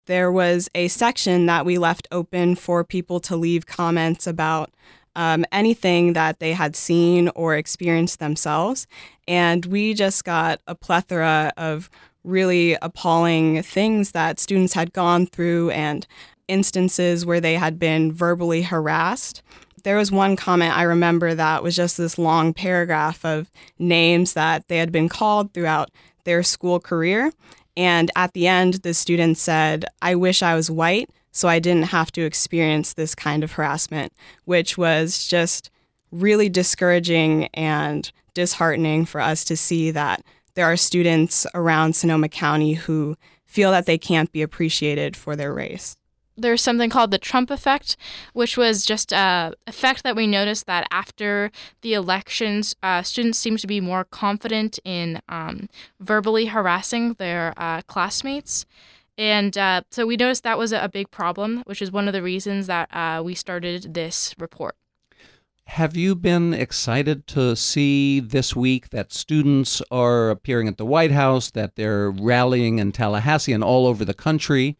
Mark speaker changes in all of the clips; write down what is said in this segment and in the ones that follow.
Speaker 1: there was a section that we left open for people to leave comments about anything that they had seen or experienced themselves. And we just got a plethora of really appalling things that students had gone through and instances where they had been verbally harassed. There was one comment I remember that was just this long paragraph of names that they had been called throughout their school career. And at the end, the student said, "I wish I was white so I didn't have to experience this kind of harassment," which was just really discouraging and disheartening for us to see that there are students around Sonoma County who feel that they can't be appreciated for their race.
Speaker 2: There's something called the Trump effect, which was just an effect that we noticed that after the elections, students seem to be more confident in verbally harassing their classmates. And so we noticed that was a big problem, which is one of the reasons that we started this report.
Speaker 3: Have you been excited to see this week that students are appearing at the White House, that they're rallying in Tallahassee and all over the country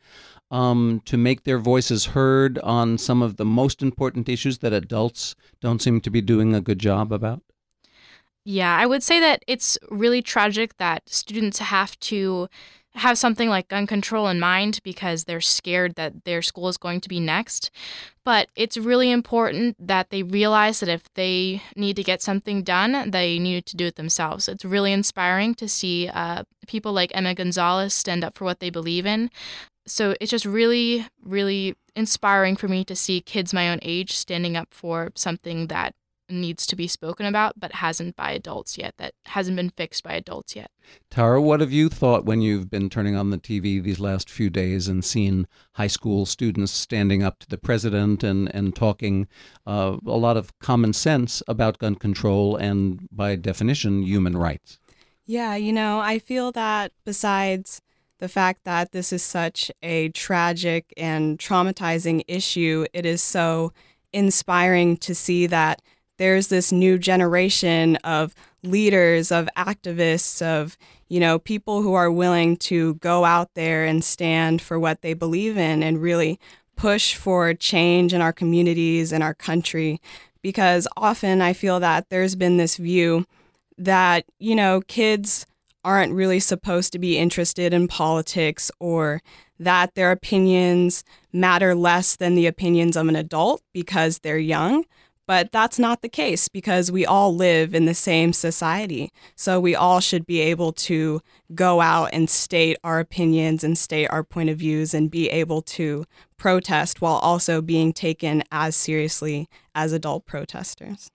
Speaker 3: to make their voices heard on some of the most important issues that adults don't seem to be doing a good job about?
Speaker 2: Yeah, I would say that it's really tragic that students have to have something like gun control in mind because they're scared that their school is going to be next. But it's really important that they realize that if they need to get something done, they need to do it themselves. It's really inspiring to see people like Emma Gonzalez stand up for what they believe in. So it's just really, really inspiring for me to see kids my own age standing up for something that needs to be spoken about, but hasn't by adults yet, that hasn't been fixed by adults yet.
Speaker 3: Tara, what have you thought when you've been turning on the TV these last few days and seen high school students standing up to the president and talking a lot of common sense about gun control and, by definition, human rights?
Speaker 1: Yeah, I feel that besides the fact that this is such a tragic and traumatizing issue, it is so inspiring to see that there's this new generation of leaders, of activists, of, people who are willing to go out there and stand for what they believe in and really push for change in our communities and our country. Because often I feel that there's been this view that, kids aren't really supposed to be interested in politics, or that their opinions matter less than the opinions of an adult because they're young. But that's not the case because we all live in the same society. So we all should be able to go out and state our opinions and state our point of views and be able to protest while also being taken as seriously as adult protesters.